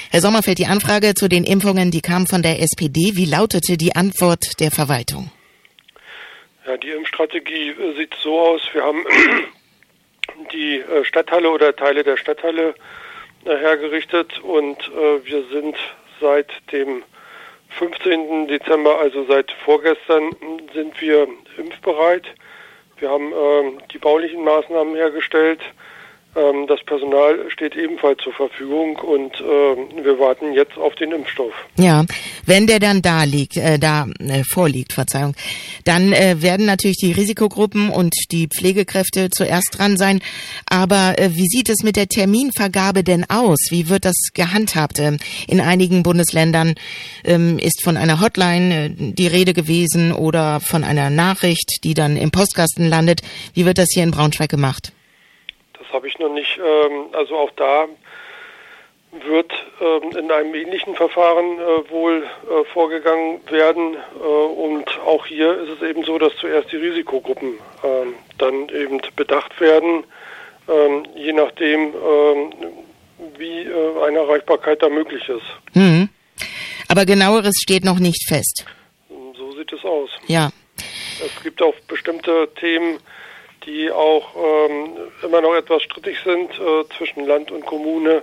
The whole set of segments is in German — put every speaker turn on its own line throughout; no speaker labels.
Herr Sommerfeld, die Anfrage zu den Impfungen, die kam von der SPD. Wie lautete die Antwort der Verwaltung?
Ja, die Impfstrategie sieht so aus, wir haben die Stadthalle oder Teile der Stadthalle hergerichtet und wir sind seit dem 15. Dezember, also seit vorgestern, sind wir impfbereit. Wir haben die baulichen Maßnahmen hergestellt. Das Personal steht ebenfalls zur Verfügung und wir warten jetzt auf den Impfstoff.
Ja, wenn der dann vorliegt, dann werden natürlich die Risikogruppen und die Pflegekräfte zuerst dran sein. Aber wie sieht es mit der Terminvergabe denn aus? Wie wird das gehandhabt? In einigen Bundesländern ist von einer Hotline die Rede gewesen oder von einer Nachricht, die dann im Postkasten landet. Wie wird das hier in Braunschweig gemacht?
Das habe ich noch nicht. Also auch da wird in einem ähnlichen Verfahren wohl vorgegangen werden. Und auch hier ist es eben so, dass zuerst die Risikogruppen dann eben bedacht werden, je nachdem, wie eine Erreichbarkeit da möglich ist.
Mhm. Aber genaueres steht noch nicht fest.
So sieht es aus.
Ja.
Es gibt auch bestimmte Themen, die auch immer noch etwas strittig sind zwischen Land und Kommune.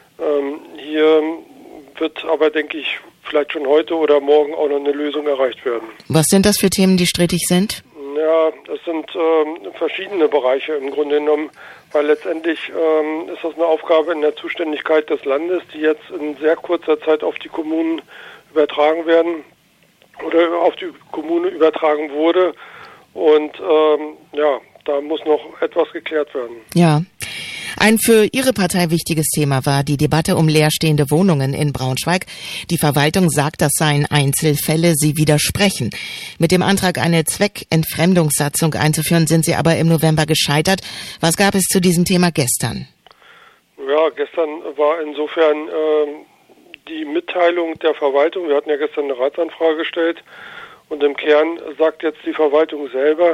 Hier wird aber, denke ich, vielleicht schon heute oder morgen auch noch eine Lösung erreicht werden.
Was sind das für Themen, die strittig sind?
Ja, das sind verschiedene Bereiche im Grunde genommen, weil letztendlich ist das eine Aufgabe in der Zuständigkeit des Landes, die jetzt in sehr kurzer Zeit auf die Kommunen übertragen werden oder auf die Kommune übertragen wurde. Und da muss noch etwas geklärt werden.
Ja. Ein für Ihre Partei wichtiges Thema war die Debatte um leerstehende Wohnungen in Braunschweig. Die Verwaltung sagt, das seien Einzelfälle, sie widersprechen. Mit dem Antrag, eine Zweckentfremdungssatzung einzuführen, sind Sie aber im November gescheitert. Was gab es zu diesem Thema gestern?
Ja, gestern war insofern die Mitteilung der Verwaltung. Wir hatten ja gestern eine Ratsanfrage gestellt und im Kern sagt jetzt die Verwaltung selber,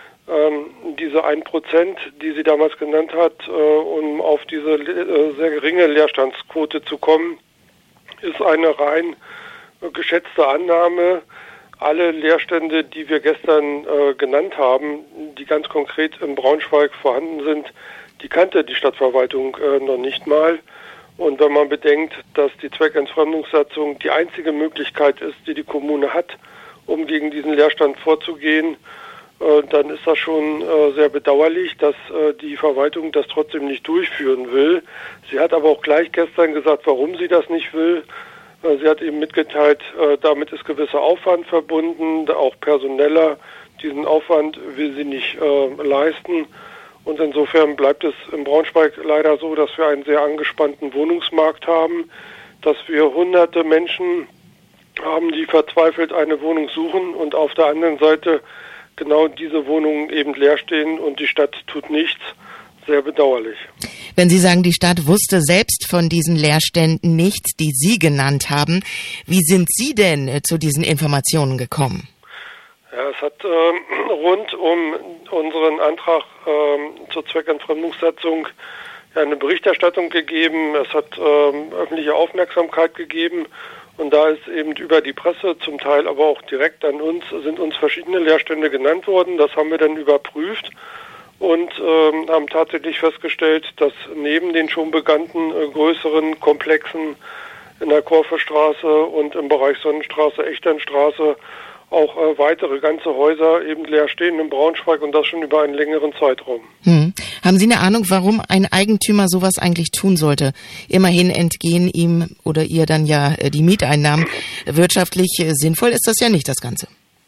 diese 1%, die sie damals genannt hat, um auf diese sehr geringe Leerstandsquote zu kommen, ist eine rein geschätzte Annahme. Alle Leerstände, die wir gestern genannt haben, die ganz konkret in Braunschweig vorhanden sind, die kannte die Stadtverwaltung noch nicht mal. Und wenn man bedenkt, dass die Zweckentfremdungssatzung die einzige Möglichkeit ist, die die Kommune hat, um gegen diesen Leerstand vorzugehen, dann ist das schon sehr bedauerlich, dass die Verwaltung das trotzdem nicht durchführen will. Sie hat aber auch gleich gestern gesagt, warum sie das nicht will. Sie hat eben mitgeteilt, damit ist gewisser Aufwand verbunden, auch personeller. Diesen Aufwand will sie nicht leisten. Und insofern bleibt es in Braunschweig leider so, dass wir einen sehr angespannten Wohnungsmarkt haben, dass wir hunderte Menschen haben, die verzweifelt eine Wohnung suchen und auf der anderen Seite genau diese Wohnungen eben leer stehen und die Stadt tut nichts. Sehr bedauerlich.
Wenn Sie sagen, die Stadt wusste selbst von diesen Leerständen nichts, die Sie genannt haben, wie sind Sie denn zu diesen Informationen gekommen?
Ja, es hat rund um unseren Antrag zur Zweckentfremdungssatzung eine Berichterstattung gegeben. Es hat öffentliche Aufmerksamkeit gegeben. Und da ist eben über die Presse, zum Teil aber auch direkt an uns, sind uns verschiedene Leerstände genannt worden. Das haben wir dann überprüft und haben tatsächlich festgestellt, dass neben den schon bekannten größeren Komplexen in der Korfestraße und im Bereich Sonnenstraße, Echternstraße auch weitere ganze Häuser eben leer stehen in Braunschweig und das schon über einen längeren Zeitraum.
Haben Sie eine Ahnung, warum ein Eigentümer sowas eigentlich tun sollte? Immerhin entgehen ihm oder ihr dann ja die Mieteinnahmen. Wirtschaftlich sinnvoll ist das ja nicht, das Ganze.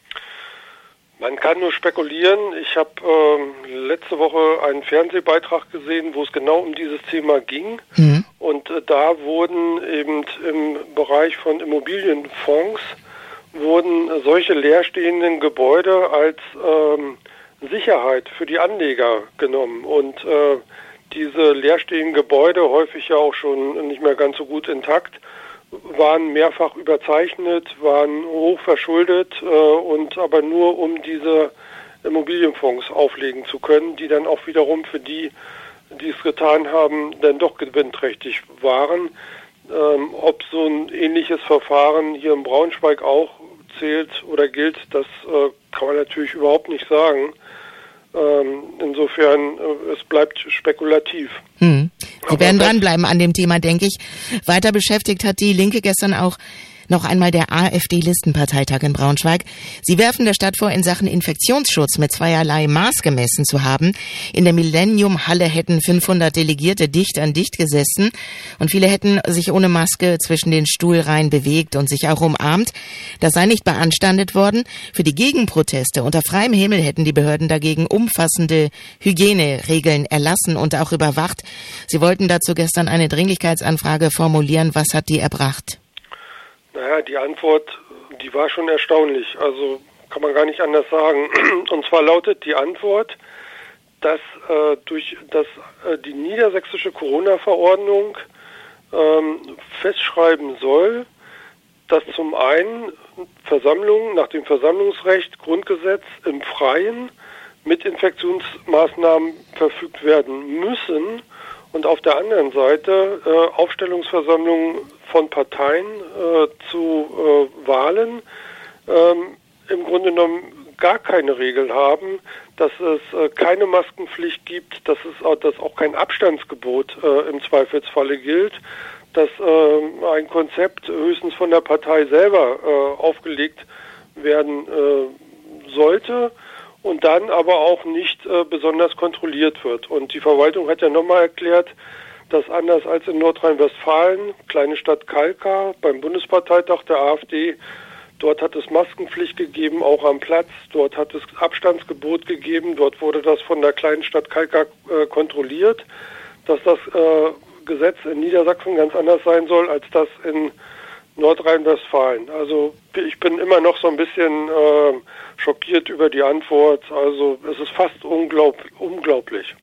Man kann nur spekulieren. Ich habe letzte Woche einen Fernsehbeitrag gesehen, wo es genau um dieses Thema ging. Und da wurden eben im Bereich von Immobilienfonds wurden solche leerstehenden Gebäude als Sicherheit für die Anleger genommen. Und diese leerstehenden Gebäude, häufig ja auch schon nicht mehr ganz so gut intakt, waren mehrfach überzeichnet, waren hoch verschuldet und aber nur um diese Immobilienfonds auflegen zu können, die dann auch wiederum für die, die es getan haben, dann doch gewinnträchtig waren. Ob so ein ähnliches Verfahren hier in Braunschweig auch zählt oder gilt, das kann man natürlich überhaupt nicht sagen. Insofern, es bleibt spekulativ.
Sie werden dranbleiben an dem Thema, denke ich. Weiter beschäftigt hat die Linke gestern auch noch einmal der AfD-Listenparteitag in Braunschweig. Sie werfen der Stadt vor, in Sachen Infektionsschutz mit zweierlei Maß gemessen zu haben. In der Millennium-Halle hätten 500 Delegierte dicht an dicht gesessen und viele hätten sich ohne Maske zwischen den Stuhlreihen bewegt und sich auch umarmt. Das sei nicht beanstandet worden. Für die Gegenproteste unter freiem Himmel hätten die Behörden dagegen umfassende Hygieneregeln erlassen und auch überwacht. Sie wollten dazu gestern eine Dringlichkeitsanfrage formulieren. Was hat die erbracht?
Naja, die Antwort, die war schon erstaunlich. Also kann man gar nicht anders sagen. Und zwar lautet die Antwort, dass die niedersächsische Corona-Verordnung festschreiben soll, dass zum einen Versammlungen nach dem Versammlungsrecht, Grundgesetz im Freien mit Infektionsmaßnahmen verfügt werden müssen und auf der anderen Seite Aufstellungsversammlungen von Parteien zu Wahlen im Grunde genommen gar keine Regel haben, dass es keine Maskenpflicht gibt, dass auch kein Abstandsgebot im Zweifelsfalle gilt, dass ein Konzept höchstens von der Partei selber aufgelegt werden sollte und dann aber auch nicht besonders kontrolliert wird. Und die Verwaltung hat ja nochmal erklärt, dass anders als in Nordrhein-Westfalen, kleine Stadt Kalkar, beim Bundesparteitag der AfD, dort hat es Maskenpflicht gegeben, auch am Platz, dort hat es Abstandsgebot gegeben, dort wurde das von der kleinen Stadt Kalkar kontrolliert, dass das Gesetz in Niedersachsen ganz anders sein soll als das in Nordrhein-Westfalen. Also ich bin immer noch so ein bisschen schockiert über die Antwort. Also es ist fast unglaublich.